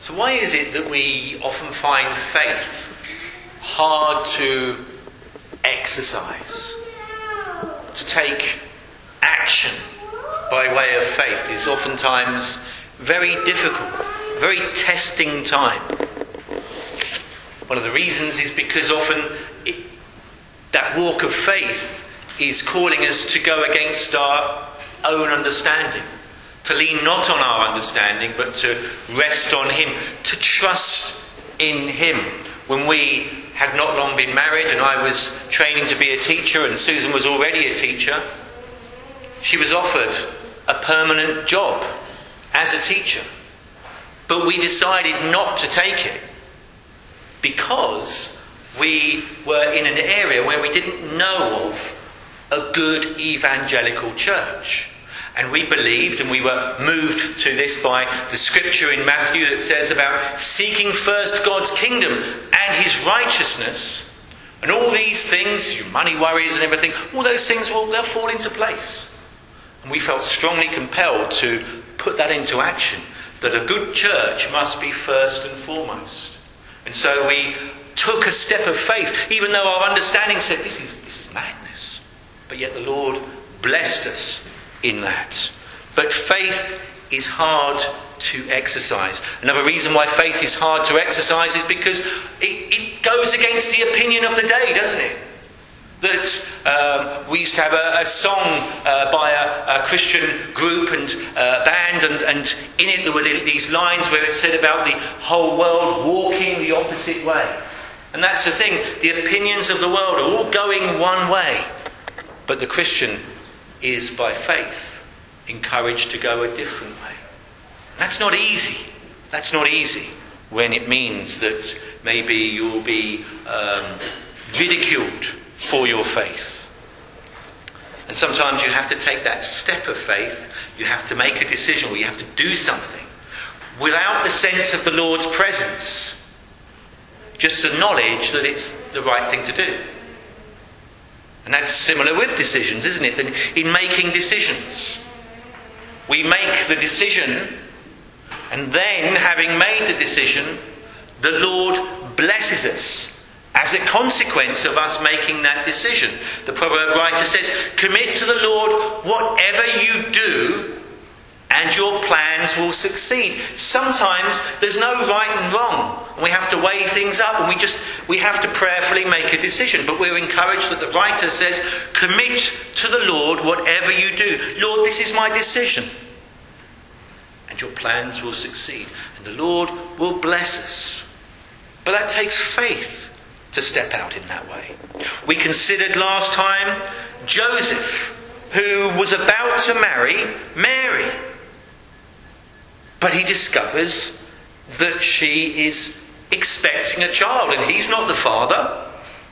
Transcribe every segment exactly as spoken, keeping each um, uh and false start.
So why is it that we often find faith hard to exercise? To take action by way of faith is oftentimes very difficult, very testing time. One of the reasons is because often it, that walk of faith is calling us to go against our own understanding, to lean not on our understanding but to rest on Him, to trust in Him. When we had not long been married and I was training to be a teacher and Susan was already a teacher, she was offered a permanent job as a teacher. But we decided not to take it because we were in an area where we didn't know of a good evangelical church. And we believed, and we were moved to this by the scripture in Matthew that says about seeking first God's kingdom and His righteousness. And all these things, your money worries and everything, all those things, well, they'll fall into place. And we felt strongly compelled to put that into action, that a good church must be first and foremost. And so we took a step of faith, even though our understanding said this is, this is madness. But yet the Lord blessed us in that. But faith is hard to exercise. Another reason why faith is hard to exercise is because it, it goes against the opinion of the day, doesn't it? That um, we used to have a, a song uh, by a, a Christian group and uh, band, and, and in it there were these lines where it said about the whole world walking the opposite way. And that's the thing, the opinions of the world are all going one way, but the Christian is by faith encouraged to go a different way. That's not easy. That's not easy when it means that maybe you'll be um, ridiculed for your faith. And sometimes you have to take that step of faith. You have to make a decision, or you have to do something without the sense of the Lord's presence. Just the knowledge that it's the right thing to do. And that's similar with decisions, isn't it? In making decisions, we make the decision, and then, having made the decision, the Lord blesses us as a consequence of us making that decision. The proverb writer says, commit to the Lord whatever you do, and your plans will succeed. Sometimes there's no right and wrong. And we have to weigh things up, and we just we have to prayerfully make a decision. But we're encouraged that the writer says, commit to the Lord whatever you do. Lord, this is my decision. And your plans will succeed. And the Lord will bless us. But that takes faith to step out in that way. We considered last time Joseph, who was about to marry Mary. But he discovers that she is expecting a child, and he's not the father.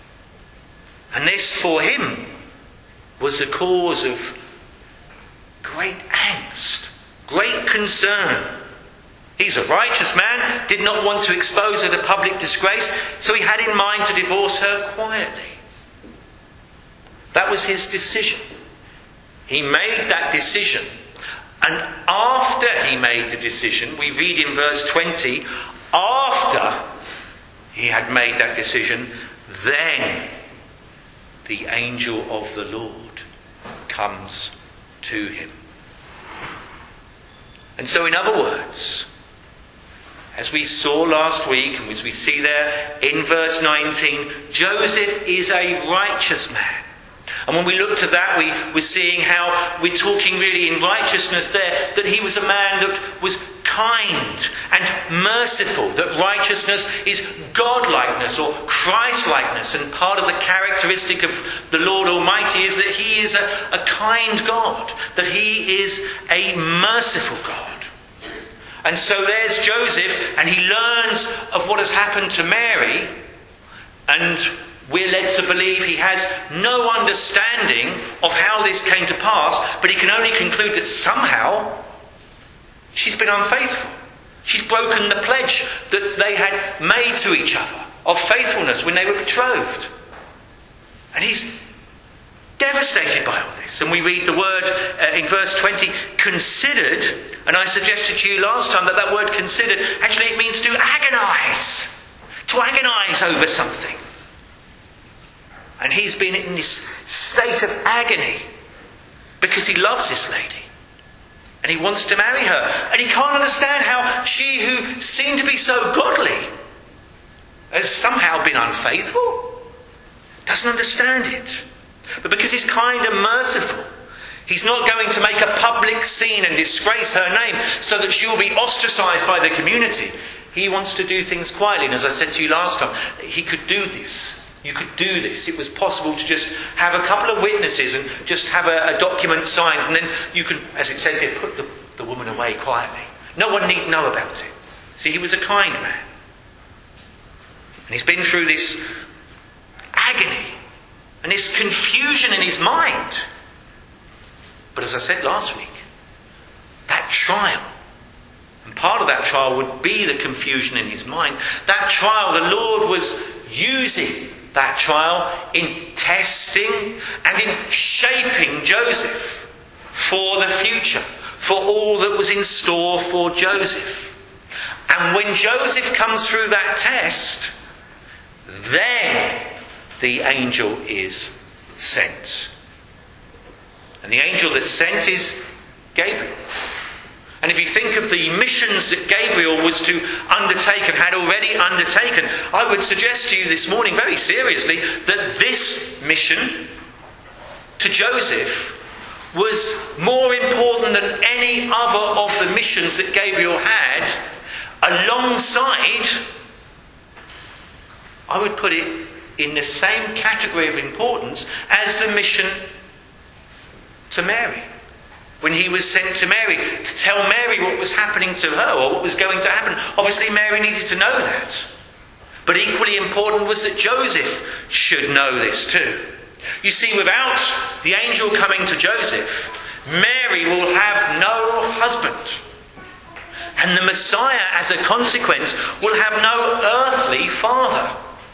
And this, for him, was the cause of great angst, great concern. He's a righteous man, did not want to expose her to public disgrace, so he had in mind to divorce her quietly. That was his decision. He made that decision. And after he made the decision, we read in verse twenty, after he had made that decision, then the angel of the Lord comes to him. And so, in other words, as we saw last week, and as we see there in verse nineteen, Joseph is a righteous man. And when we looked at that, we were seeing how we're talking really in righteousness there, that he was a man that was kind and merciful, that righteousness is godlikeness or Christ-likeness, and part of the characteristic of the Lord Almighty is that he is a, a kind God, that he is a merciful God. And so there's Joseph, and he learns of what has happened to Mary, and we're led to believe he has no understanding of how this came to pass, but he can only conclude that somehow she's been unfaithful. She's broken the pledge that they had made to each other of faithfulness when they were betrothed. And he's devastated by all this. And we read the word uh, in verse twenty, considered, and I suggested to you last time that that word considered, actually it means to agonise. To agonise over something. And he's been in this state of agony because he loves this lady. And he wants to marry her. And he can't understand how she who seemed to be so godly has somehow been unfaithful. Doesn't understand it. But because he's kind and merciful, he's not going to make a public scene and disgrace her name so that she'll be ostracised by the community. He wants to do things quietly. And as I said to you last time, he could do this. You could do this. It was possible to just have a couple of witnesses and just have a, a document signed, and then you can, as it says here, put the, the woman away quietly. No one need know about it. See, he was a kind man. And he's been through this agony and this confusion in his mind. But as I said last week, that trial, and part of that trial would be the confusion in his mind, that trial the Lord was using that trial in testing and in shaping Joseph for the future, for all that was in store for Joseph. And when Joseph comes through that test, then the angel is sent. And the angel that's sent is Gabriel. And if you think of the missions that Gabriel was to undertake and had already undertaken, I would suggest to you this morning very seriously that this mission to Joseph was more important than any other of the missions that Gabriel had, alongside, I would put it in the same category of importance as the mission to Mary. When he was sent to Mary to tell Mary what was happening to her or what was going to happen. Obviously Mary needed to know that. But equally important was that Joseph should know this too. You see, without the angel coming to Joseph, Mary will have no husband. And the Messiah, as a consequence, will have no earthly father.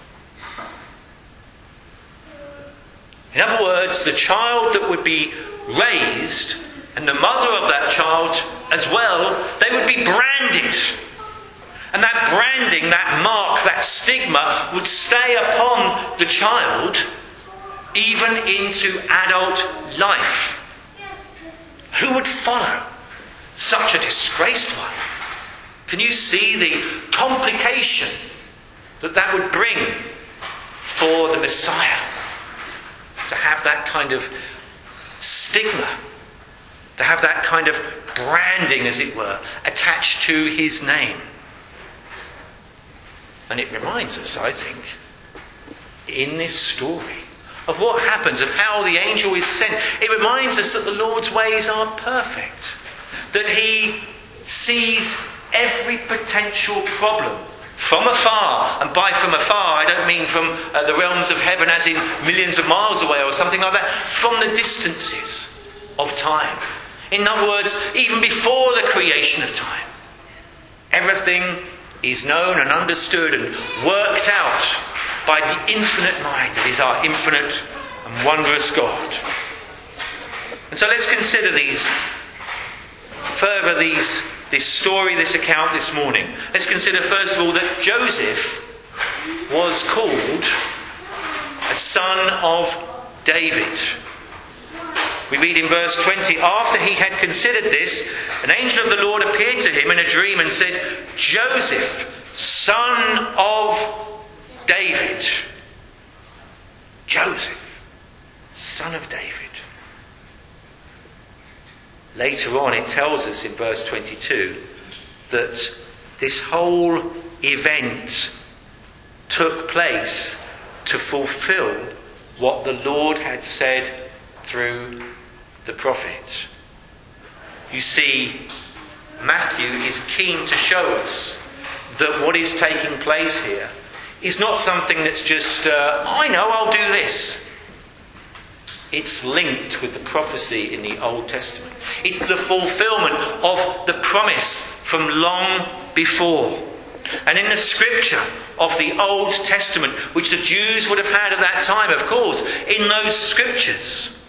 In other words, the child that would be raised, and the mother of that child as well, they would be branded. And that branding, that mark, that stigma would stay upon the child even into adult life. Who would follow such a disgraced one? Can you see the complication that that would bring for the Messiah? To have that kind of stigma, to have that kind of branding, as it were, attached to his name. And it reminds us, I think, in this story, of what happens, of how the angel is sent. It reminds us that the Lord's ways are perfect, that he sees every potential problem from afar. And by from afar, I don't mean from uh, the realms of heaven as in millions of miles away or something like that, from the distances of time. In other words, even before the creation of time, everything is known and understood and worked out by the infinite mind that is our infinite and wondrous God. And so let's consider these, further these, this story, this account this morning. Let's consider first of all that Joseph was called a son of David. We read in verse twenty, after he had considered this, an angel of the Lord appeared to him in a dream and said, Joseph, son of David. Joseph, son of David. Later on it tells us in verse twenty-two that this whole event took place to fulfill what the Lord had said through the prophet. You see, Matthew is keen to show us that what is taking place here is not something that's just, uh, I know, I'll do this. It's linked with the prophecy in the Old Testament. It's the fulfillment of the promise from long before. And in the scripture of the Old Testament, which the Jews would have had at that time, of course, in those scriptures,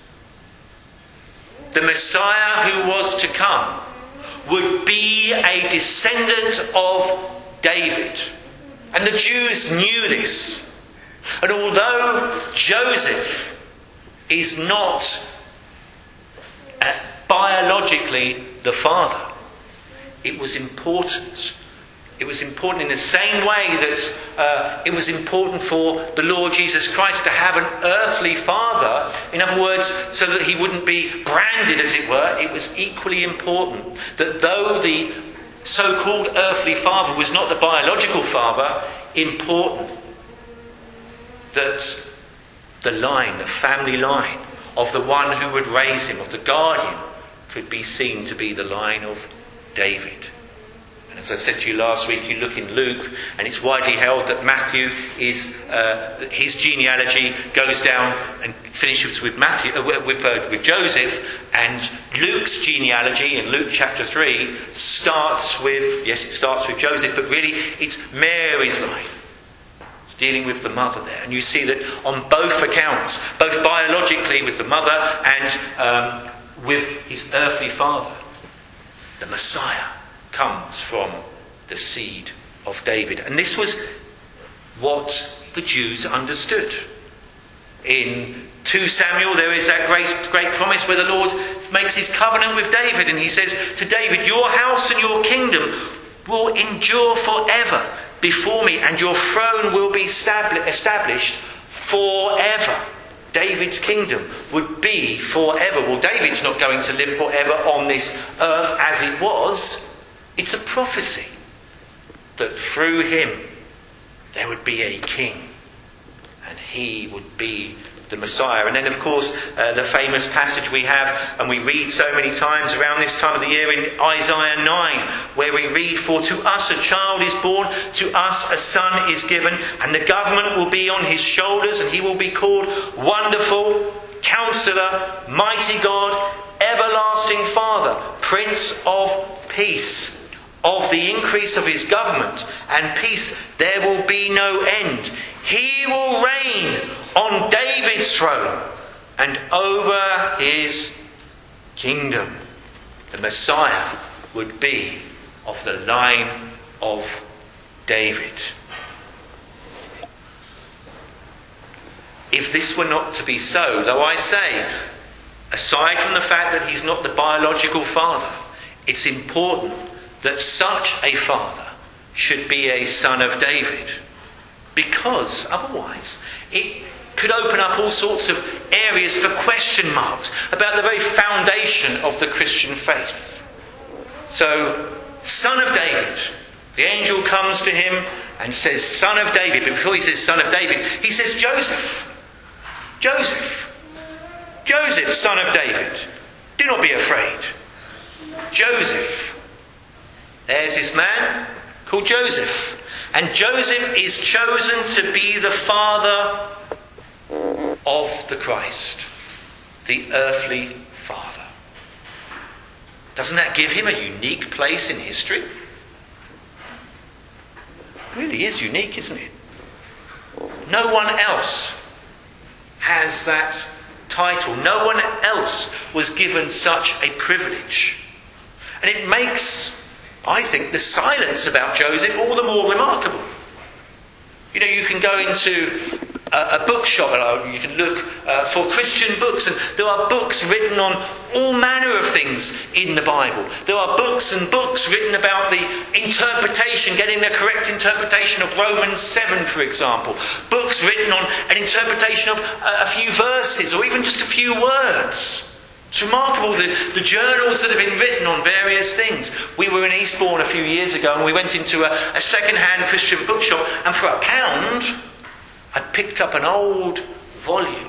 the Messiah who was to come, would be a descendant of David. And the Jews knew this. And although Joseph is not uh, biologically the father, it was important. It was important in the same way that uh, it was important for the Lord Jesus Christ to have an earthly father. In other words, so that he wouldn't be branded, as it were. It was equally important that though the so-called earthly father was not the biological father, important that the line, the family line of the one who would raise him, of the guardian, could be seen to be the line of David. And as I said to you last week, you look in Luke, and it's widely held that Matthew is uh, his genealogy goes down and finishes with Matthew, uh, with uh, with Joseph, and Luke's genealogy in Luke chapter three starts with yes, it starts with Joseph, but really it's Mary's line. It's dealing with the mother there, and you see that on both accounts, both biologically with the mother and um, with his earthly father, the Messiah comes from the seed of David. And this was what the Jews understood. In Second Samuel there is that great, great promise where the Lord makes his covenant with David, and he says to David, "Your house and your kingdom will endure forever before me, and your throne will be established forever." David's kingdom would be forever. Well, David's not going to live forever on this earth as it was. It's a prophecy that through him there would be a king, and he would be the Messiah. And then, of course, uh, the famous passage we have, and we read so many times around this time of the year, in Isaiah nine, where we read, "For to us a child is born, to us a son is given, and the government will be on his shoulders, and he will be called Wonderful, Counselor, Mighty God, Everlasting Father, Prince of Peace. Of the increase of his government and peace there will be no end. He will reign on David's throne and over his kingdom." The Messiah would be of the line of David. If this were not to be so, though I say, aside from the fact that he's not the biological father, it's important that such a father should be a son of David, because otherwise it could open up all sorts of areas for question marks about the very foundation of the Christian faith. So, son of David. The angel comes to him and says, "Son of David." But before he says son of David, he says Joseph. Joseph. Joseph, son of David. Do not be afraid. Joseph. There's this man called Joseph. And Joseph is chosen to be the father of the Christ. The earthly father. Doesn't that give him a unique place in history? It really is unique, isn't it? No one else has that title. No one else was given such a privilege. And it makes, I think, the silence about Joseph all the more remarkable. You know, you can go into a, a bookshop and you can look uh, for Christian books, and there are books written on all manner of things in the Bible. There are books and books written about the interpretation, getting the correct interpretation of Romans seven, for example. Books written on an interpretation of a, a few verses or even just a few words. It's remarkable the, the journals that have been written on various things. We were in Eastbourne a few years ago and we went into a, a second-hand Christian bookshop, and for a pound I picked up an old volume,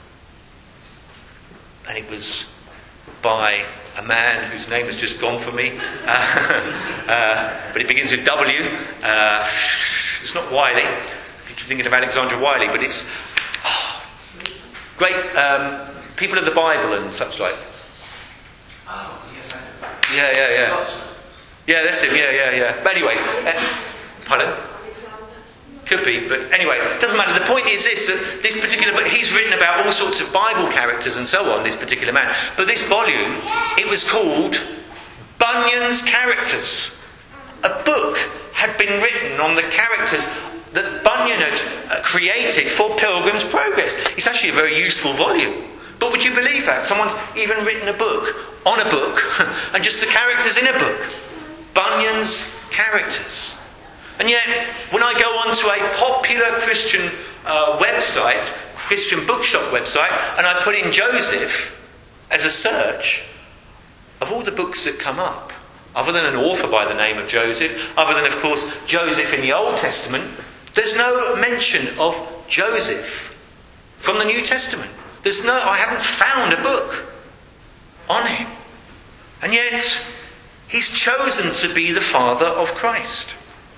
and it was by a man whose name has just gone for me, uh, uh, but it begins with W. Uh, it's not Wiley. You're thinking of Alexandra Wiley, but it's oh, great. Um, People of the Bible and such like. Oh, yes, I know. Yeah, yeah, yeah. Yeah, that's him. Yeah, yeah, yeah. But anyway, uh, pardon? Could be, but anyway, it doesn't matter. The point is this, that this particular book, he's written about all sorts of Bible characters and so on, this particular man. But this volume, it was called Bunyan's Characters. A book had been written on the characters that Bunyan had created for Pilgrim's Progress. It's actually a very useful volume. But would you believe that? Someone's even written a book on a book, and just the characters in a book. Bunyan's Characters. And yet, when I go onto a popular Christian uh, website, Christian bookshop website, and I put in Joseph as a search, of all the books that come up, other than an author by the name of Joseph, other than, of course, Joseph in the Old Testament, there's no mention of Joseph from the New Testament. There's no, I haven't found a book on him. And yet, he's chosen to be the father of Christ.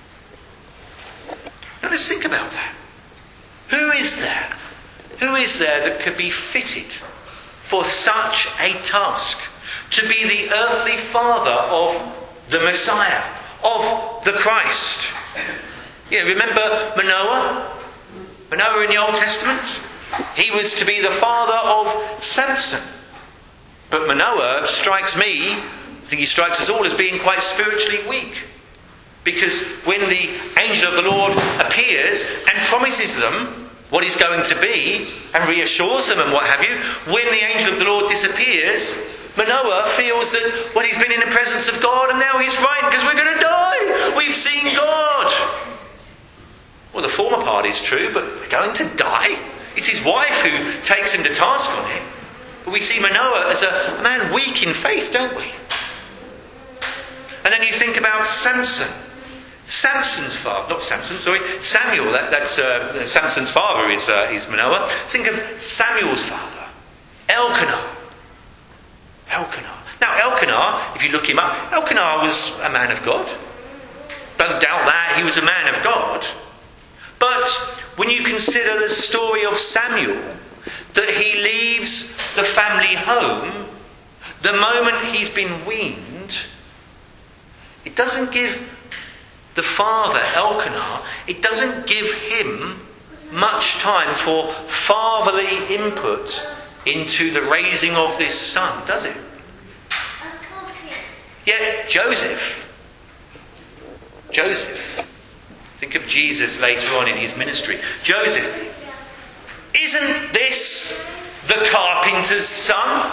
Now let's think about that. Who is there? Who is there that could be fitted for such a task? To be the earthly father of the Messiah, of the Christ. Yeah, remember Manoah? Manoah in the Old Testament? He was to be the father of Samson. But Manoah strikes me, I think he strikes us all, as being quite spiritually weak. Because when the angel of the Lord appears and promises them what he's going to be, and reassures them and what have you, when the angel of the Lord disappears, Manoah feels that, well, he's been in the presence of God and now he's frightened because we're going to die. We've seen God. Well, the former part is true, but we're going to die. It's his wife who takes him to task on him. But we see Manoah as a man weak in faith, don't we? And then you think about Samson. Samson's father, not Samson, sorry, Samuel, that, that's uh, Samson's father is, uh, is Manoah. Think of Samuel's father, Elkanah. Elkanah. Now, Elkanah, if you look him up, Elkanah was a man of God. Don't doubt that, he was a man of God. But when you consider the story of Samuel, that he leaves the family home the moment he's been weaned, it doesn't give the father, Elkanah, it doesn't give him much time for fatherly input into the raising of this son, does it? Yet Joseph, Joseph, think of Jesus later on in his ministry. Joseph, isn't this the carpenter's son?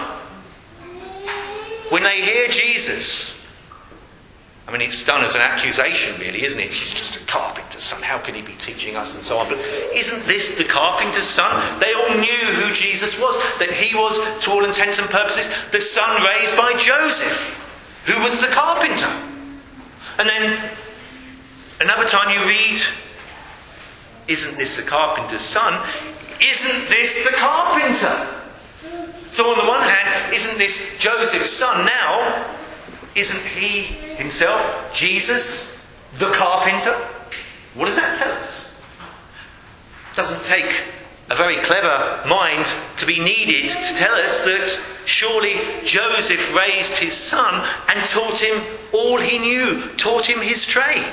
When they hear Jesus, I mean, it's done as an accusation, really, isn't it? He's just a carpenter's son. How can he be teaching us and so on? But isn't this the carpenter's son? They all knew who Jesus was, that he was, to all intents and purposes, the son raised by Joseph, who was the carpenter. And then another time you read, isn't this the carpenter's son? Isn't this the carpenter? So on the one hand, isn't this Joseph's son now? Isn't he himself, Jesus, the carpenter? What does that tell us? It doesn't take a very clever mind to be needed to tell us that surely Joseph raised his son and taught him all he knew, taught him his trade.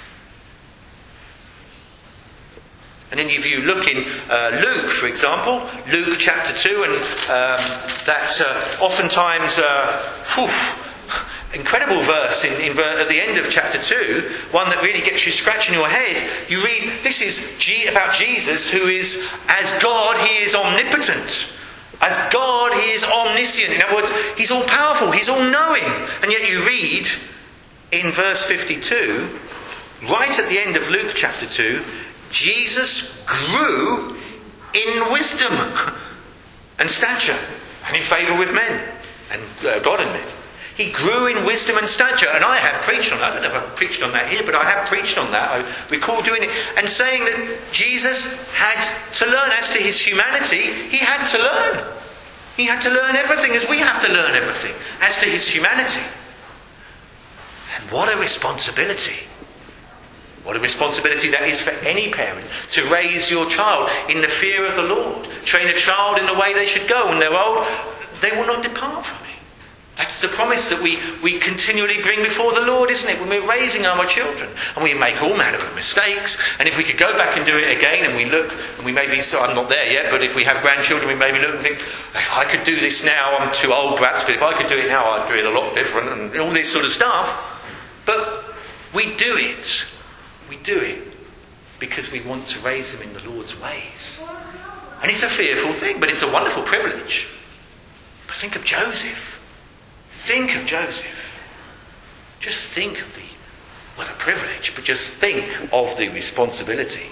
And then if you look in uh, Luke, for example, Luke chapter two, and um, that uh, oftentimes, uh, whew, incredible verse in, in, at the end of chapter two, one that really gets you scratching your head. You read, this is G, about Jesus, who is, as God, he is omnipotent. As God, he is omniscient. In other words, he's all powerful, he's all knowing. And yet you read in verse fifty-two, right at the end of Luke chapter two, Jesus grew in wisdom and stature and in favour with men and uh, God and men. He grew in wisdom and stature, and I have preached on that. I don't know if I've preached on that here, but I have preached on that. I recall doing it and saying that Jesus had to learn. As to his humanity, he had to learn. He had to learn everything as we have to learn everything as to his humanity. And what a responsibility. What a responsibility that is for any parent, to raise your child in the fear of the Lord. Train a child in the way they should go. When they're old, they will not depart from it. That's That's the promise that we, we continually bring before the Lord, isn't it? When we're raising our children. And we make all manner of mistakes. And if we could go back and do it again, and we look, and we maybe, so I'm not there yet, but if we have grandchildren, we maybe look and think, if I could do this now, I'm too old perhaps, but if I could do it now, I'd do it a lot different, and all this sort of stuff. But we do it. We do it because we want to raise them in the Lord's ways. And it's a fearful thing, but it's a wonderful privilege. But think of Joseph. Think of Joseph. Just think of the, well, the privilege, but just think of the responsibility.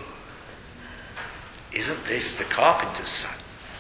Isn't this the carpenter's son?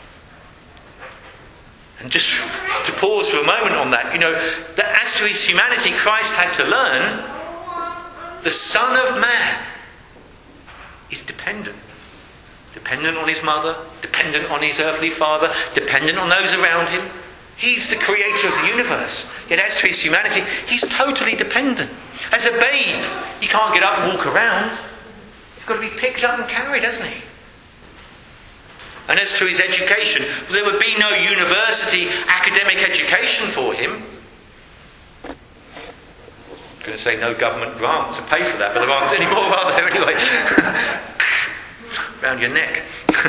And just to pause for a moment on that, you know, that as to his humanity, Christ had to learn the Son of Man is dependent. Dependent on his mother, dependent on his earthly father, dependent on those around him. He's the creator of the universe. Yet as to his humanity, he's totally dependent. As a babe, he can't get up and walk around. He's got to be picked up and carried, hasn't he? And as to his education, there would be no university academic education for him. I'm going to say no government grant to pay for that, but there aren't any more, are there, anyway? Round your neck.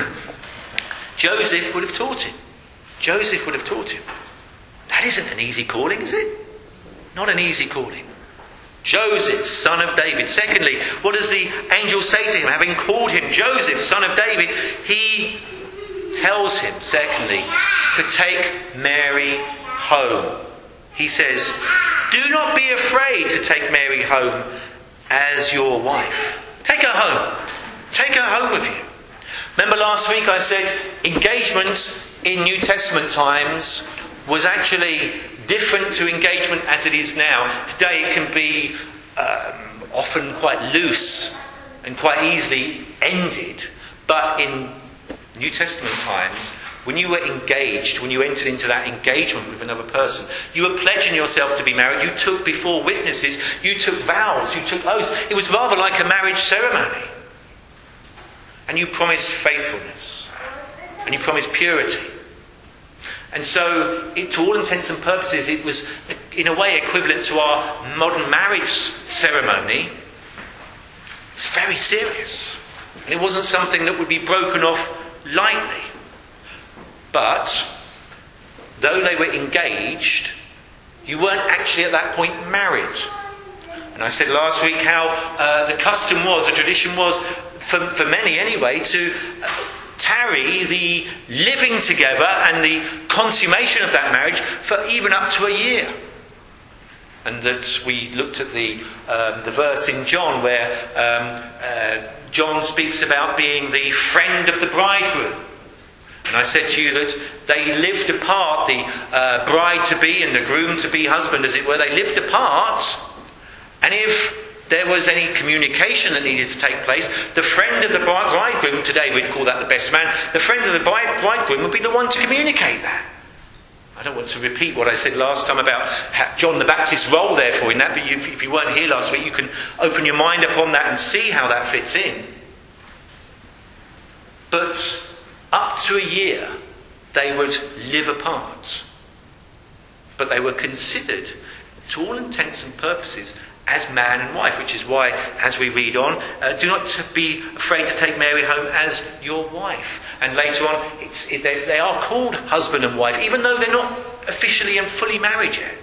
Joseph would have taught him. Joseph would have taught him. That isn't an easy calling, is it? Not an easy calling. Joseph, son of David. Secondly, what does the angel say to him? Having called him Joseph, son of David, he tells him, secondly, to take Mary home. He says, do not be afraid to take Mary home as your wife. Take her home. Take her home with you. Remember last week I said engagement in New Testament times was actually different to engagement as it is now. Today it can be um, often quite loose and quite easily ended. But in New Testament times, when you were engaged, when you entered into that engagement with another person, you were pledging yourself to be married. You took before witnesses, you took vows, you took oaths. It was rather like a marriage ceremony. And you promised faithfulness. And you promised purity. And so, it, to all intents and purposes, it was in a way equivalent to our modern marriage ceremony. It was very serious. And it wasn't something that would be broken off lightly. But, though they were engaged, you weren't actually at that point married. And I said last week how uh, the custom was, the tradition was, for, for many anyway, to uh, tarry the living together and the consummation of that marriage for even up to a year. And that we looked at the um, the verse in John where um, uh, John speaks about being the friend of the bridegroom. And I said to you that they lived apart, the uh, bride-to-be and the groom-to-be husband, as it were. They lived apart. And if there was any communication that needed to take place, the friend of the bridegroom, today we'd call that the best man, the friend of the bridegroom would be the one to communicate that. I don't want to repeat what I said last time about John the Baptist's role therefore in that, but you, if you weren't here last week, you can open your mind upon that and see how that fits in. But up to a year, they would live apart. But they were considered, to all intents and purposes, as man and wife, which is why, as we read on, uh, do not be afraid to take Mary home as your wife. And later on, it's, it, they, they are called husband and wife, even though they're not officially and fully married yet.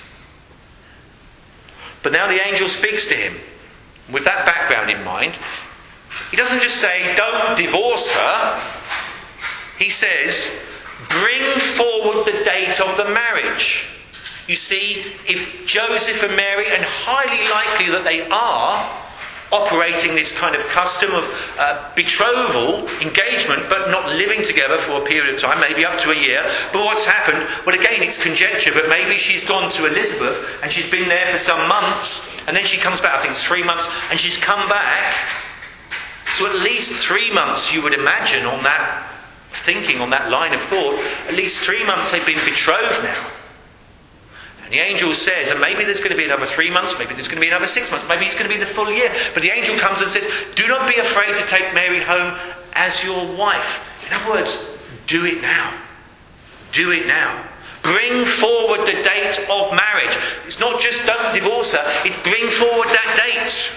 But now the angel speaks to him. With that background in mind, he doesn't just say, don't divorce her. He says, bring forward the date of the marriage. You see, if Joseph and Mary, and highly likely that they are, operating this kind of custom of uh, betrothal, engagement, but not living together for a period of time, maybe up to a year. But what's happened? Well, again, it's conjecture, but maybe she's gone to Elizabeth and she's been there for some months, and then she comes back, I think it's three months, and she's come back. So at least three months, you would imagine, on that thinking, on that line of thought, at least three months they've been betrothed now. And the angel says, and maybe there's going to be another three months, maybe there's going to be another six months, maybe it's going to be the full year. But the angel comes and says, do not be afraid to take Mary home as your wife. In other words, do it now. Do it now. Bring forward the date of marriage. It's not just don't divorce her, it's bring forward that date.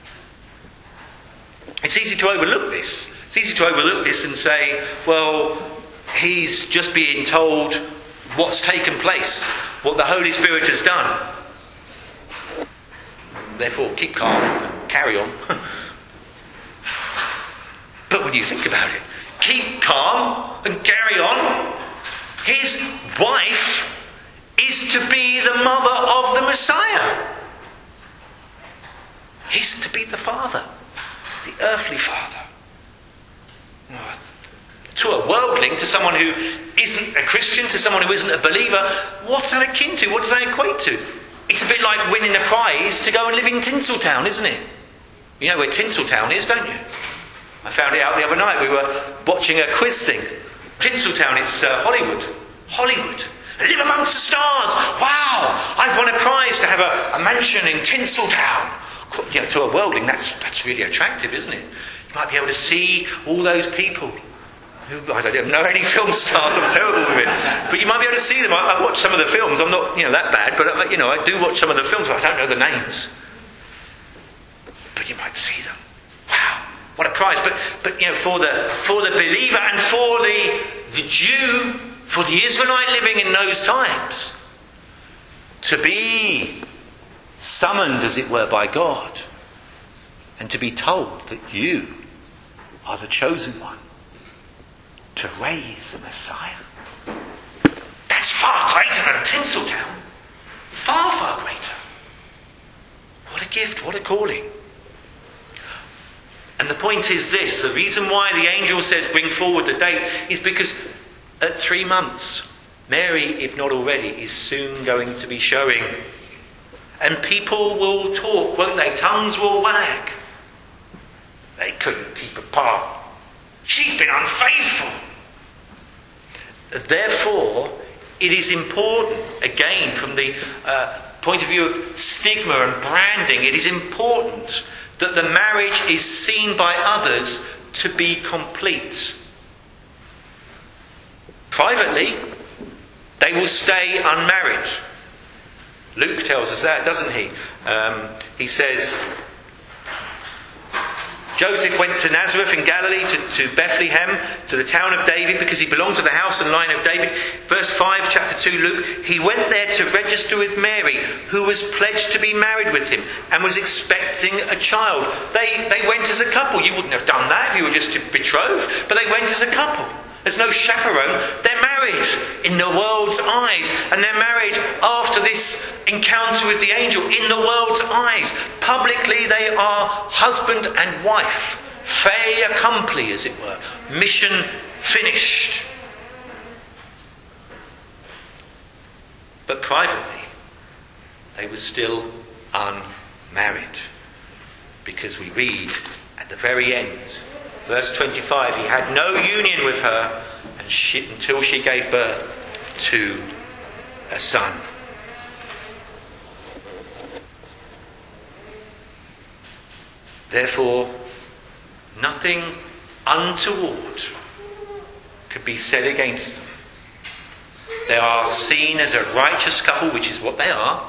It's easy to overlook this. It's easy to overlook this and say, well, he's just being told what's taken place, what the Holy Spirit has done. Therefore, keep calm and carry on. But when you think about it, keep calm and carry on. His wife is to be the mother of the Messiah. He's to be the father, the earthly father. To a worldling, to someone who isn't a Christian, to someone who isn't a believer, what's that akin to? What does that equate to? It's a bit like winning a prize to go and live in Tinseltown, isn't it? You know where Tinseltown is, don't you? I found it out the other night. We were watching a quiz thing. Tinseltown, it's uh, Hollywood. Hollywood. Live amongst the stars. Wow! I've won a prize to have a, a mansion in Tinseltown. You know, to a worldling, that's that's really attractive, isn't it? You might be able to see all those people. Who, I don't know any film stars. I'm terrible with it. But you might be able to see them. I, I watch some of the films. I'm not, you know, that bad, but uh, you know, I do watch some of the films. But I don't know the names. But you might see them. Wow! What a prize! But but you know, for the for the believer and for the the Jew, for the Israelite living in those times, to be summoned, as it were, by God, and to be told that you are the chosen one to raise the Messiah. That's far greater than Tinseltown. Far, far greater. What a gift, what a calling. And the point is this, the reason why the angel says bring forward the date is because at three months, Mary, if not already, is soon going to be showing. And people will talk, won't they? Tongues will wag. They couldn't keep apart. She's been unfaithful. Therefore, it is important, again, from the uh, point of view of stigma and branding, it is important that the marriage is seen by others to be complete. Privately, they will stay unmarried. Luke tells us that, doesn't he? Um, he says, Joseph went to Nazareth in Galilee, to, to Bethlehem, to the town of David, because he belonged to the house and line of David. Verse five, chapter two, Luke, he went there to register with Mary, who was pledged to be married with him and was expecting a child. They, they went as a couple. You wouldn't have done that if you were just betrothed, but they went as a couple. There's no chaperone. They're married in the world's eyes. And they're married after this encounter with the angel in the world's eyes. Publicly they are husband and wife. Fait accompli, as it were. Mission finished. But privately, they were still unmarried. Because we read at the very end, verse twenty-five, he had no union with her and she, until she gave birth to a son. Therefore, nothing untoward could be said against them. They are seen as a righteous couple, which is what they are.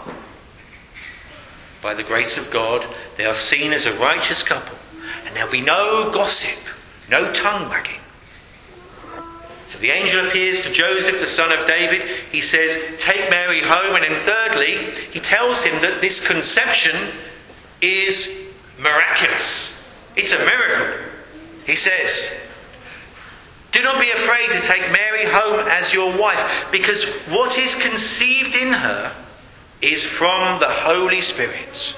By the grace of God, they are seen as a righteous couple. And there'll be no gossip, no tongue wagging. So the angel appears to Joseph, the son of David. He says, take Mary home. And then thirdly, he tells him that this conception is miraculous. It's a miracle. He says, do not be afraid to take Mary home as your wife, because what is conceived in her is from the Holy Spirit.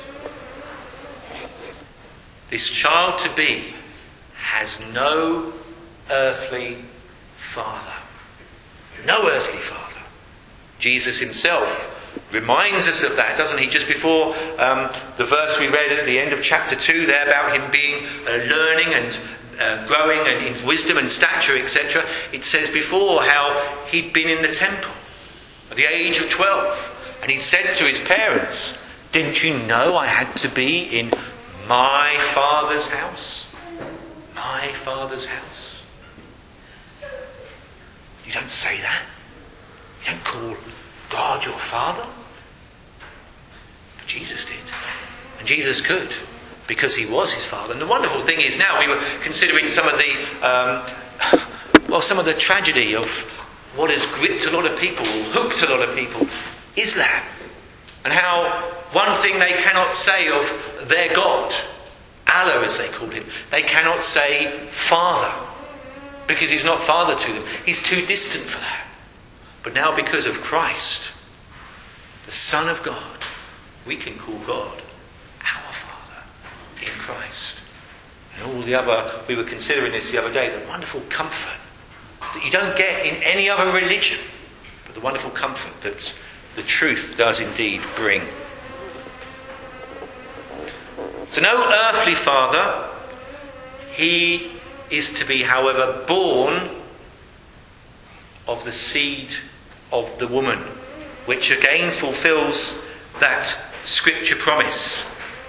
This child to be has no earthly father. No earthly father. Jesus himself reminds us of that, doesn't he? Just before um, the verse we read at the end of chapter two there about him being uh, learning and uh, growing and in wisdom and stature, et cetera. It says before how he'd been in the temple at the age of twelve. And he'd said to his parents, didn't you know I had to be in my Father's house? My Father's house. You don't say that. You don't call God your Father. But Jesus did. And Jesus could, because he was his Father. And the wonderful thing is now, we were considering some of the, um, well, some of the tragedy of what has gripped a lot of people, hooked a lot of people, Islam. And how one thing they cannot say of their God, Allah as they call him, they cannot say Father, because he's not Father to them. He's too distant for that. But now because of Christ, the Son of God, we can call God our Father in Christ. And all the other, we were considering this the other day, the wonderful comfort that you don't get in any other religion, but the wonderful comfort that the truth does indeed bring. So no earthly father, he is to be, however, born of the seed of the woman, which again fulfills that scripture promise.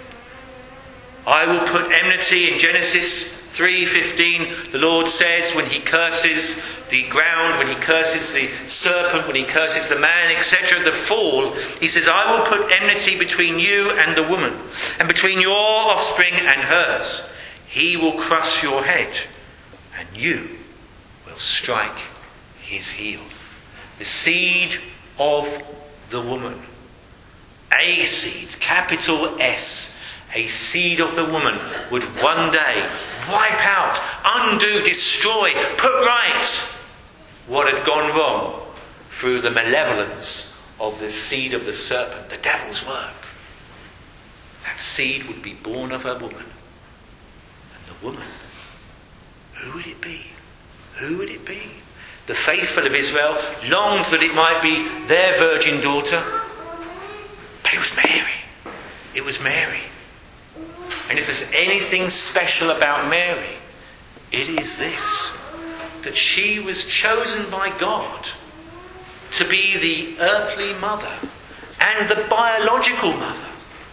I will put enmity in Genesis three fifteen. The Lord says when he curses the ground, when he curses the serpent, when he curses the man, et cetera, the fall, he says, I will put enmity between you and the woman, and between your offspring and hers. He will crush your head, and you will strike his heel. The seed of the woman. A seed, capital S, a seed of the woman would one day wipe out, undo, destroy, put right what had gone wrong through the malevolence of the seed of the serpent, the devil's work. That seed would be born of a woman. And the woman, who would it be? Who would it be? The faithful of Israel longed that it might be their virgin daughter. But it was Mary. It was Mary. And if there's anything special about Mary, it is this: that she was chosen by God to be the earthly mother and the biological mother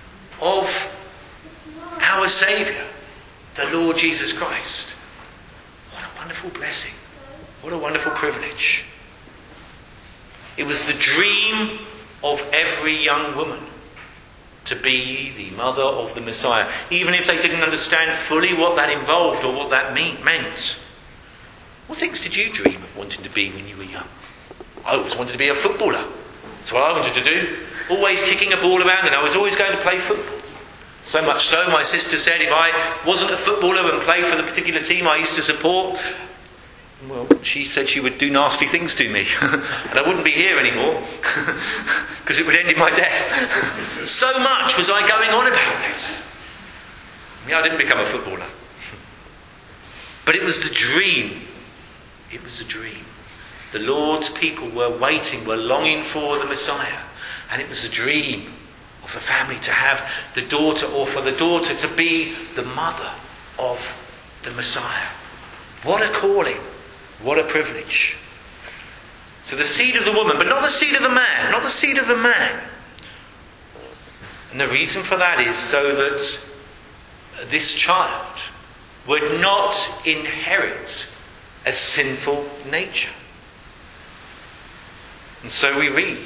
of our Saviour, the Lord Jesus Christ. What a wonderful blessing. What a wonderful privilege. It was the dream of every young woman to be the mother of the Messiah, even if they didn't understand fully what that involved or what that mean, meant. What things did you dream of wanting to be when you were young? I always wanted to be a footballer. That's what I wanted to do. Always kicking a ball around, and I was always going to play football. So much so, my sister said if I wasn't a footballer and played for the particular team I used to support, well, she said she would do nasty things to me. And I wouldn't be here anymore, because it would end in my death. So much was I going on about this. Yeah, I didn't become a footballer. But it was the dream. It was a dream. The Lord's people were waiting, were longing for the Messiah. And it was a dream of the family to have the daughter, or for the daughter to be the mother of the Messiah. What a calling. What a privilege. So the seed of the woman, but not the seed of the man, not the seed of the man. And the reason for that is so that this child would not inherit a sinful nature. And so we read,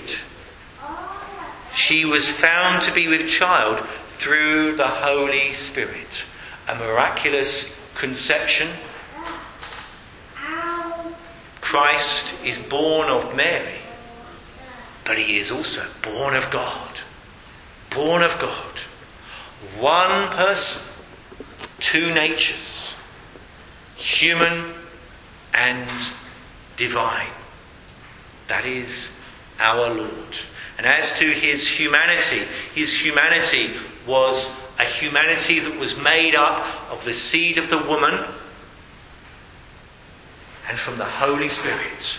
she was found to be with child through the Holy Spirit. A miraculous conception. Christ is born of Mary, but he is also born of God. Born of God. One person, two natures, human and divine. That is our Lord. And as to his humanity, his humanity was a humanity that was made up of the seed of the woman and from the Holy Spirit,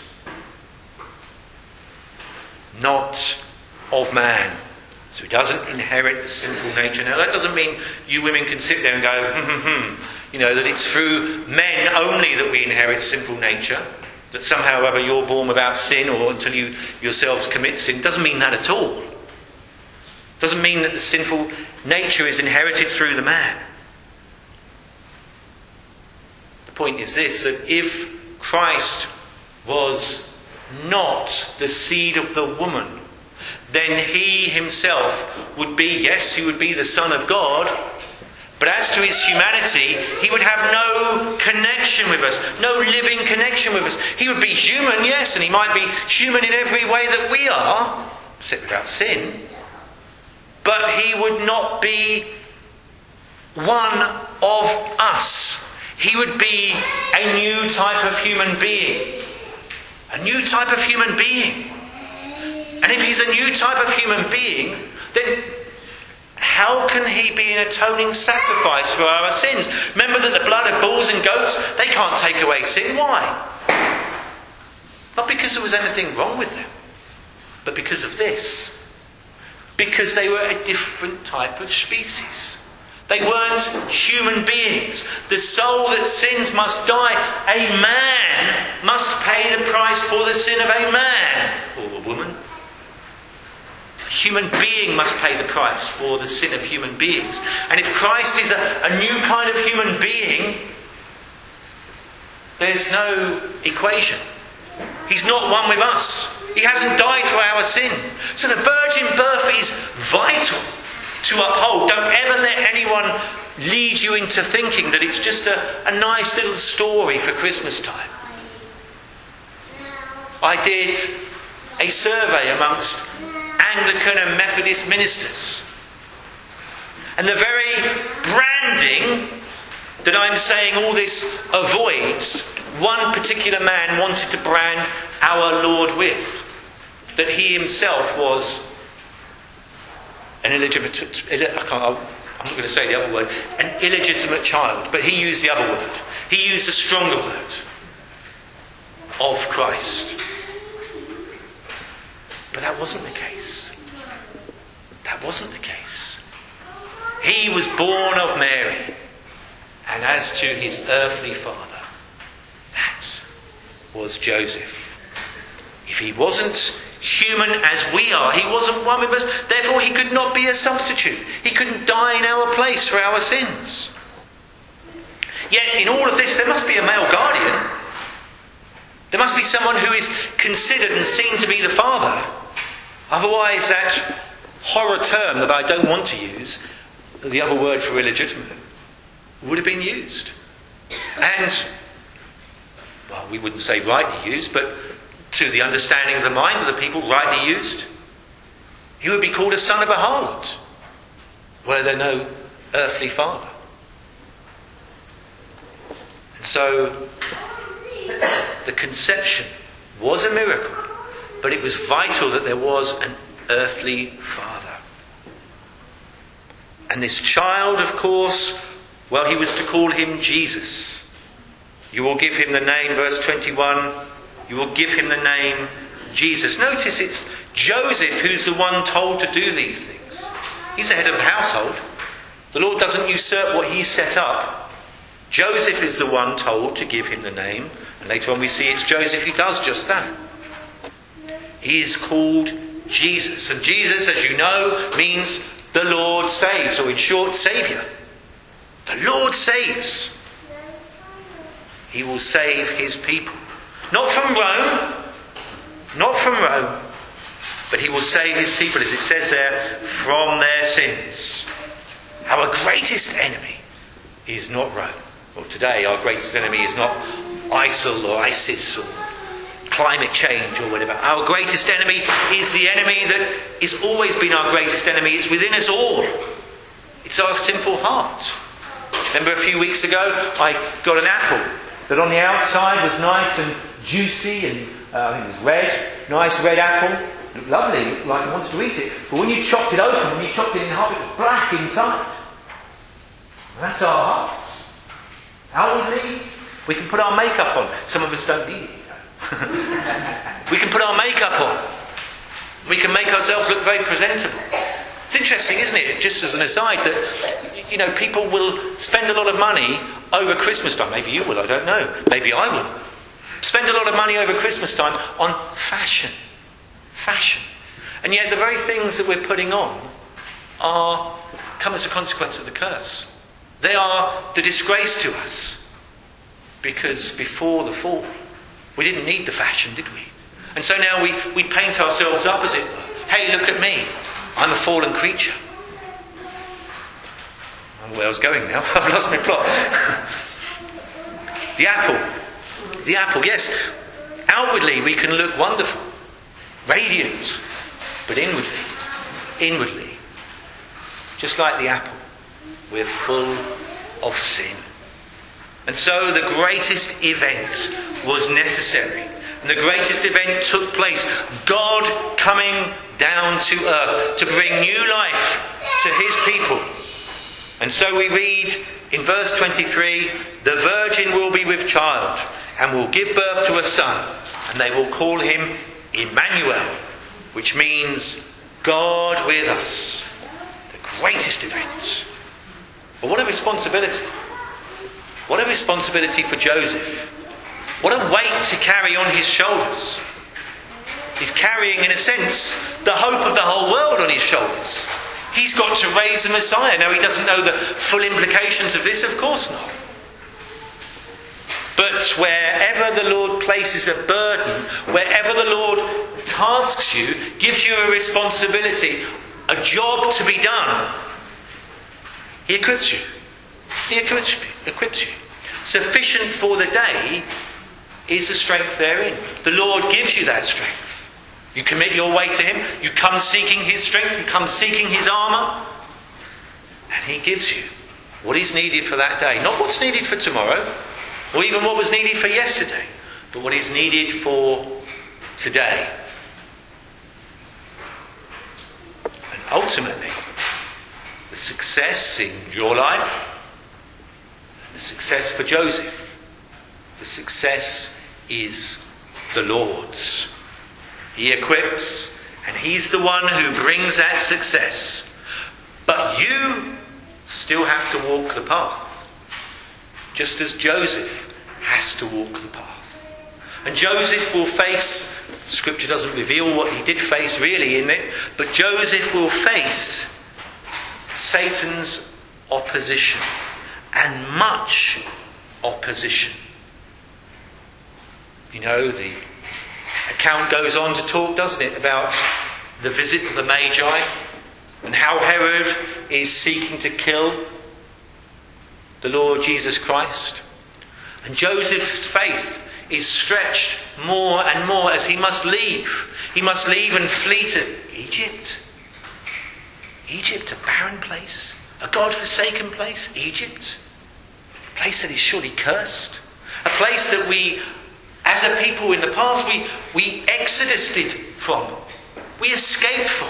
not of man. So he doesn't inherit the sinful nature. Now that doesn't mean you women can sit there and go, hmm, hmm, hmm, you know, that it's through men only that we inherit sinful nature, that somehow or other you're born without sin, or until you yourselves commit sin. Doesn't mean that at all. Doesn't mean that the sinful nature is inherited through the man. The point is this, that if Christ was not the seed of the woman, then he himself would be, yes, he would be the Son of God, but as to his humanity, he would have no connection with us, no living connection with us. He would be human, yes, and he might be human in every way that we are, except without sin, but he would not be one of us. He would be a new type of human being. A new type of human being. And if he's a new type of human being, then how can he be an atoning sacrifice for our sins? Remember that the blood of bulls and goats, they can't take away sin. Why? Not because there was anything wrong with them, but because of this. Because they were a different type of species. They weren't human beings. The soul that sins must die. A man must pay the price for the sin of a man or a woman. A human being must pay the price for the sin of human beings. And if Christ is a, a new kind of human being, there's no equation. He's not one with us. He hasn't died for our sin. So the virgin birth is vital to uphold. Don't ever let anyone lead you into thinking that it's just a, a nice little story for Christmas time. I did a survey amongst Anglican and Methodist ministers. And the very branding that I'm saying all this avoids, one particular man wanted to brand our Lord with. That he himself was an illegitimate, I can't, I'm not going to say the other word, an illegitimate child, but he used the other word. He used the stronger word of Christ. But that wasn't the case. That wasn't the case. He was born of Mary, and as to his earthly father, that was Joseph. If he wasn't human as we are, he wasn't one with us, therefore he could not be a substitute. He couldn't die in our place for our sins. Yet in all of this there must be a male guardian. There must be someone who is considered and seen to be the father. Otherwise that horror term that I don't want to use, the other word for illegitimate, would have been used. And, well, we wouldn't say rightly used, but to the understanding of the mind of the people, rightly used, he would be called a son of a harlot, were there no earthly father. And so, the conception was a miracle, but it was vital that there was an earthly father. And this child, of course, well, he was to call him Jesus. You will give him the name, verse twenty-one, you will give him the name Jesus. Notice it's Joseph who's the one told to do these things. He's the head of the household. The Lord doesn't usurp what he's set up. Joseph is the one told to give him the name. And later on we see it's Joseph who does just that. He is called Jesus. And Jesus, as you know, means the Lord saves, or in short, Saviour. The Lord saves. He will save his people. Not from Rome, not from Rome, but he will save his people, as it says there, from their sins. Our greatest enemy is not Rome. Well, today our greatest enemy is not ISIL or ISIS or climate change or whatever. Our greatest enemy is the enemy that has always been our greatest enemy. It's within us all. It's our sinful heart. Remember a few weeks ago I got an apple that on the outside was nice and juicy and uh, I think it was red, nice red apple, looked lovely, looked like you wanted to eat it. But when you chopped it open, when you chopped it in half, it was black inside. And that's our hearts. Outwardly, we can put our makeup on. Some of us don't need it. You know? We can put our makeup on. We can make ourselves look very presentable. It's interesting, isn't it, just as an aside, that, you know, people will spend a lot of money over Christmas time. Maybe you will, I don't know. Maybe I will. Spend a lot of money over Christmas time on fashion. Fashion. And yet the very things that we're putting on are come as a consequence of the curse. They are the disgrace to us. Because before the fall, we didn't need the fashion, did we? And so now we, we paint ourselves up, as it were. Hey, look at me. I'm a fallen creature. I don't know where I was going now. I've lost my plot. The apple. The apple, yes. Outwardly we can look wonderful, radiant. But inwardly, inwardly, just like the apple, we're full of sin. And so the greatest event was necessary. And the greatest event took place. God coming down to earth to bring new life to his people. And so we read in verse twenty-three, the virgin will be with child and will give birth to a son, and they will call him Emmanuel, which means God with us. The greatest event. But what a responsibility. What a responsibility for Joseph. What a weight to carry on his shoulders. He's carrying, in a sense, the hope of the whole world on his shoulders. He's got to raise the Messiah. Now, he doesn't know the full implications of this, of course not. But wherever the Lord places a burden, wherever the Lord tasks you, gives you a responsibility, a job to be done, he equips you. He equips you. Equips you. Sufficient for the day is the strength therein. The Lord gives you that strength. You commit your way to him. You come seeking his strength. You come seeking his armour. And he gives you what is needed for that day. Not what's needed for tomorrow, or even what was needed for yesterday, but what is needed for today. And ultimately, the success in your life, the success for Joseph, the success is the Lord's. He equips, and he's the one who brings that success. But you still have to walk the path, just as Joseph has to walk the path. And Joseph will face, Scripture doesn't reveal what he did face really in it, but Joseph will face Satan's opposition, and much opposition. You know, the account goes on to talk, doesn't it, about the visit of the Magi and how Herod is seeking to kill the Lord Jesus Christ. And Joseph's faith is stretched more and more as he must leave. He must leave and flee to Egypt. Egypt, a barren place, a God-forsaken place, Egypt. A place that is surely cursed. A place that we, as a people in the past, we, we exodused from. We escaped from.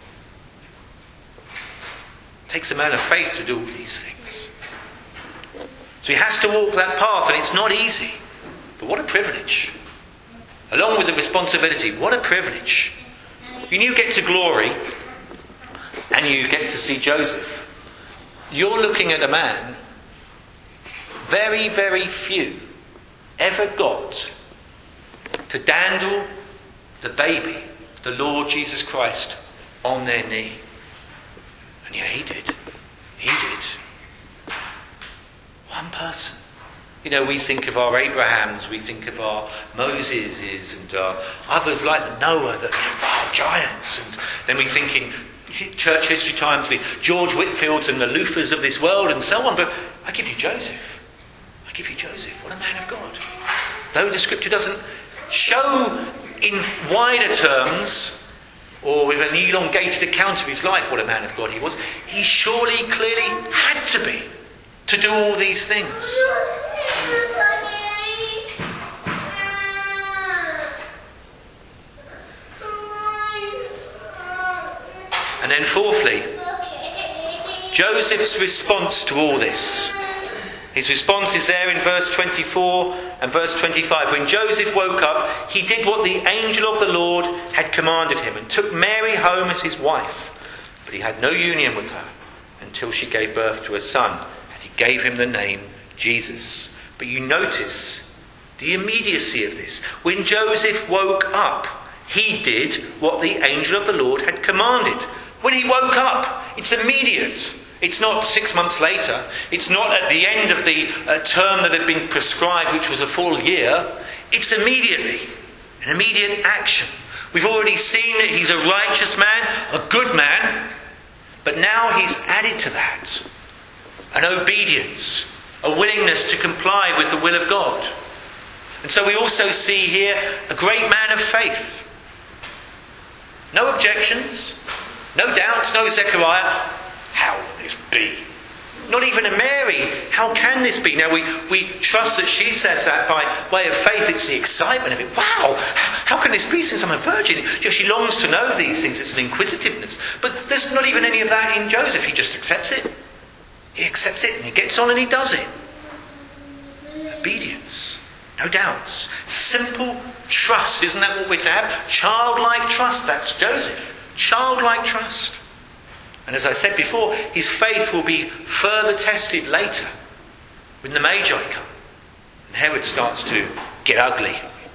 It takes a man of faith to do all these things. So he has to walk that path, and it's not easy. But what a privilege. Along with the responsibility, what a privilege. When you get to glory, and you get to see Joseph, you're looking at a man very, very few ever got to dandle the baby, the Lord Jesus Christ, on their knee. And yeah, he did. He did. One person. You know, we think of our Abrahams, we think of our Moseses, and uh, others like the Noah, that are giants. And then we think in church history times, the George Whitfields and the Luthers of this world, and so on. But I give you Joseph. I give you Joseph. What a man of God. Though the Scripture doesn't show in wider terms, or with an elongated account of his life, what a man of God he was, he surely, clearly had to be, to do all these things. And then fourthly, Joseph's response to all this. His response is there in verse twenty-four and verse twenty-five. When Joseph woke up, he did what the angel of the Lord had commanded him and took Mary home as his wife. But he had no union with her until she gave birth to a son, and he gave him the name Jesus. But you notice the immediacy of this. When Joseph woke up, he did what the angel of the Lord had commanded. When he woke up, it's immediate. It's not six months later. It's not at the end of the uh, term that had been prescribed, which was a full year. It's immediately. an immediate action. We've already seen that he's a righteous man, a good man, but now he's added to that an obedience, a willingness to comply with the will of God. And so we also see here a great man of faith. No objections, no doubts, no Zechariah. How will this be? Not even a Mary. How can this be? Now we, we trust that she says that by way of faith. It's the excitement of it. Wow, how can this be since I'm a virgin? She longs to know these things. It's an inquisitiveness. But there's not even any of that in Joseph. He just accepts it. He accepts it and he gets on and he does it. Obedience. No doubts. Simple trust. Isn't that what we're to have? Childlike trust. That's Joseph. Childlike trust. And as I said before, his faith will be further tested later when the Magi come and Herod starts to get ugly.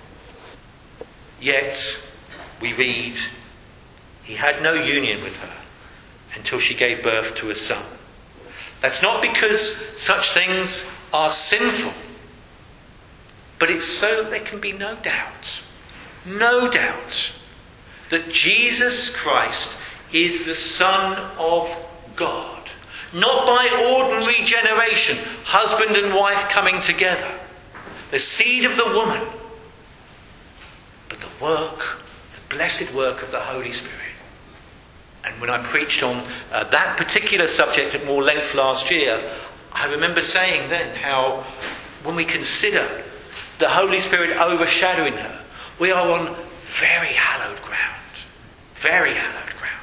Yet, we read, he had no union with her until she gave birth to a son. That's not because such things are sinful, but it's so that there can be no doubt, no doubt that Jesus Christ is the Son of God. Not by ordinary generation, husband and wife coming together. The seed of the woman. But the work, the blessed work of the Holy Spirit. And when I preached on uh, that particular subject at more length last year, I remember saying then how when we consider the Holy Spirit overshadowing her, we are on very hallowed ground. Very hallowed ground.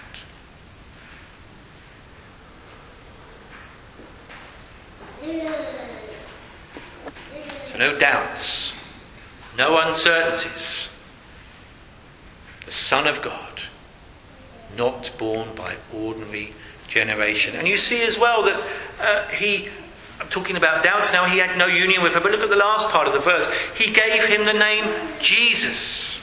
So no doubts, no uncertainties. The Son of God, not born by ordinary generation. And you see as well that uh, he, I'm talking about doubts now, he had no union with her, but look at the last part of the verse. He gave him the name Jesus.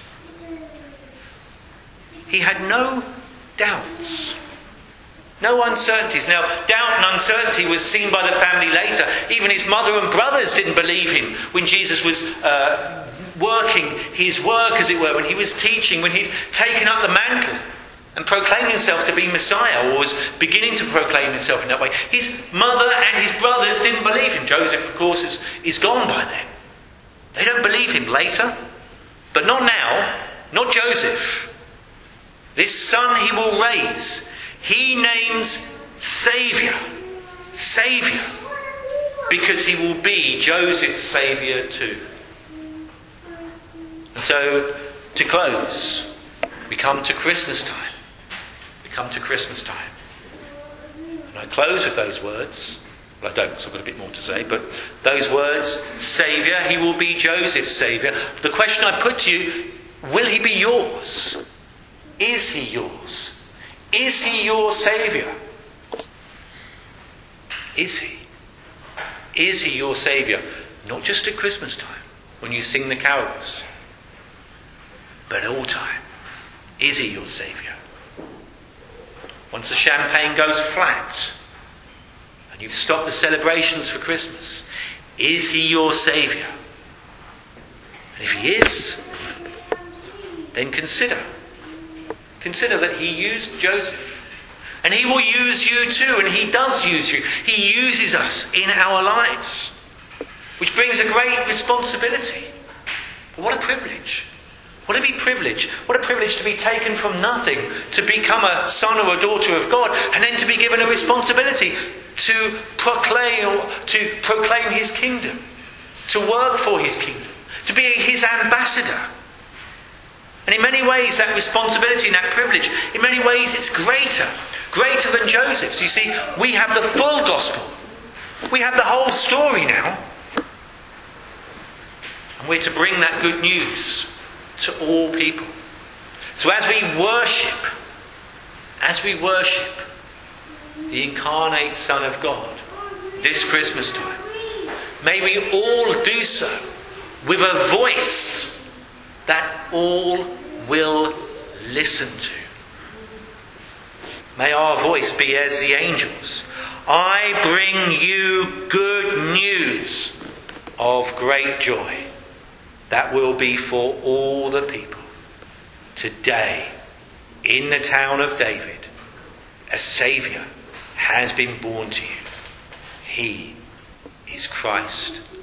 He had no doubts. No uncertainties. Now, doubt and uncertainty was seen by the family later. Even his mother and brothers didn't believe him when Jesus was uh, working his work, as it were, when he was teaching, when he'd taken up the mantle and proclaimed himself to be Messiah, or was beginning to proclaim himself in that way. His mother and his brothers didn't believe him. Joseph, of course, is, is gone by then. They don't believe him later. But not now. Not Joseph. This son he will raise, he names Saviour. Saviour. Because he will be Joseph's saviour too. And so, to close, we come to Christmas time. We come to Christmas time. And I close with those words. Well, I don't, because I've got a bit more to say. But those words, Saviour, he will be Joseph's saviour. The question I put to you, will he be yours? Is he yours? Is he your saviour? Is he? Is he your saviour? Not just at Christmas time, when you sing the carols, but all time. Is he your saviour? Once the champagne goes flat and you've stopped the celebrations for Christmas, is he your saviour? And if he is, then consider. Consider that he used Joseph. And he will use you too, and he does use you. He uses us in our lives. Which brings a great responsibility. But what a privilege. What a privilege. What a privilege to be taken from nothing to become a son or a daughter of God, and then to be given a responsibility to proclaim, to proclaim his kingdom, to work for his kingdom, to be his ambassador. And in many ways that responsibility and that privilege, in many ways it's greater. Greater than Joseph's. You see, we have the full gospel. We have the whole story now. And we're to bring that good news to all people. So as we worship, as we worship the incarnate Son of God this Christmas time, may we all do so with a voice that all will listen to. May our voice be as the angels. I bring you good news of great joy. that will be for all the people. Today, in the town of David, a Saviour has been born to you. He is Christ